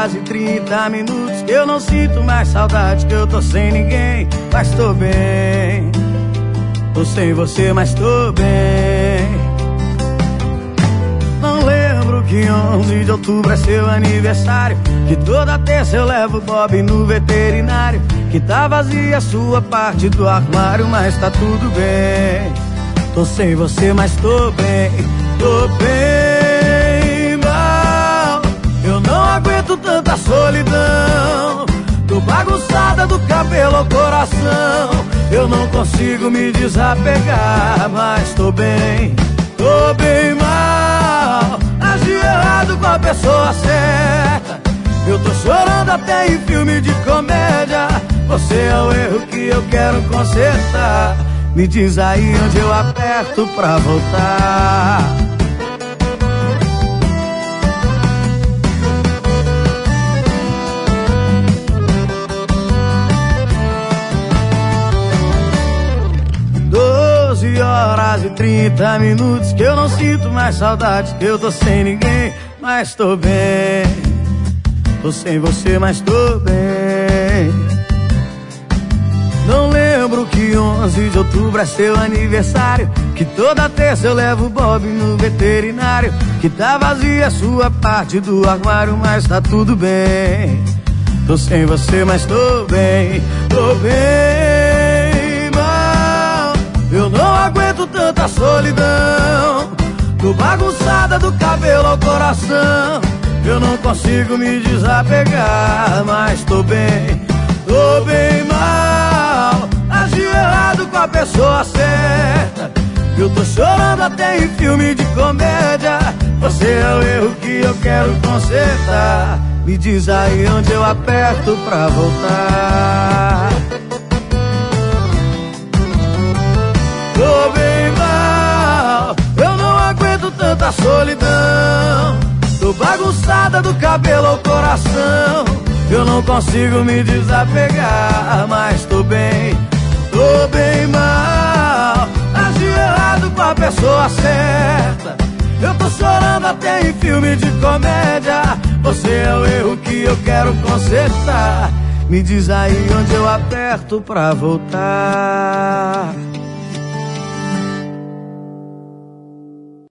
horas e 30 minutos que eu não sinto mais saudade, que eu tô sem ninguém, mas tô bem. Tô sem você, mas tô bem. Não lembro que 11 de outubro é seu aniversário, que toda terça eu levo o Bob no veterinário, que tá vazia a sua parte do armário, mas tá tudo bem. Tô sem você, mas tô bem. Tô bem mal. Eu não aguento tanta solidão. Tô bagunçada do cabelo ao coração. Eu não consigo me desapegar, mas tô bem. Tô bem mal. Agi errado com a pessoa certa. Eu tô chorando até em filme de comédia. Você é o erro que eu quero consertar. Me diz aí onde eu aperto pra voltar. Horas e 30 minutos que eu não sinto mais saudade, que eu tô sem ninguém, mas tô bem. Tô sem você, mas tô bem. Não lembro que 11 de outubro é seu aniversário, que toda terça eu levo o Bob no veterinário, que tá vazia a sua parte do armário, mas tá tudo bem. Tô sem você, mas tô bem. Tô bem mal. Eu não aguento tanta solidão. Tô bagunçada do cabelo ao coração. Eu não consigo me desapegar, mas tô bem. Tô bem mal. Agi errado com a pessoa certa. Eu tô chorando até em filme de comédia. Você é o erro que eu quero consertar. Me diz aí onde eu aperto pra voltar. Tô bem mal. Eu não aguento tanta solidão. Tô bagunçada do cabelo ao coração. Eu não consigo me desapegar, mas tô bem. Tô bem mal. Agi errado com a pessoa certa. Eu tô chorando até em filme de comédia. Você é o erro que eu quero consertar. Me diz aí onde eu aperto pra voltar.